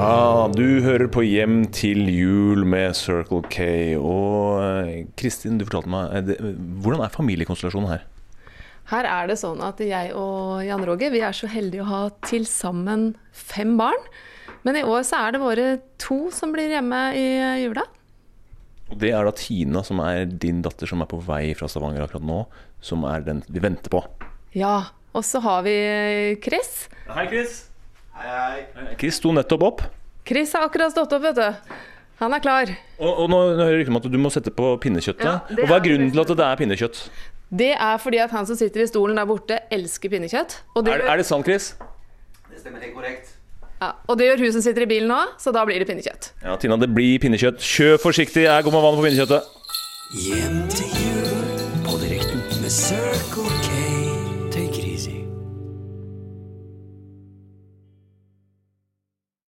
Ja, du hører på Hjem til jul med Circle K. Og Kristin, du fortalte meg, hvordan familiekonstellasjonen her? Her det sånn at jeg og Jan Roger, vi så heldige å ha til sammen 5 barn. Men i år så det våre 2 som blir hjemme i jula. Og det da Tina, som din datter, som på vei fra Stavanger akkurat nå, som den vi venter på. Ja, og så har vi Chris. Hei, Chris. Hei. Chris sto nettopp opp. Chris har akkurat stått opp, vet du. Han klar. Og nå hører jeg om at du må sette på pinnekjøttet. Ja, og hva grunnen til at det pinnekjøtt? Det fordi at han som sitter i stolen der borte elsker pinnekjøtt. Og det det sant, Chris? Det stemmer helt korrekt. Ja, og det gjør hun som sitter i bilen nå, så da blir det pinnekjøtt. Ja, Tina, det blir pinnekjøtt. Kjør forsiktig, jeg går med vann på pinnekjøttet. Hjem til jul på direkten med Circle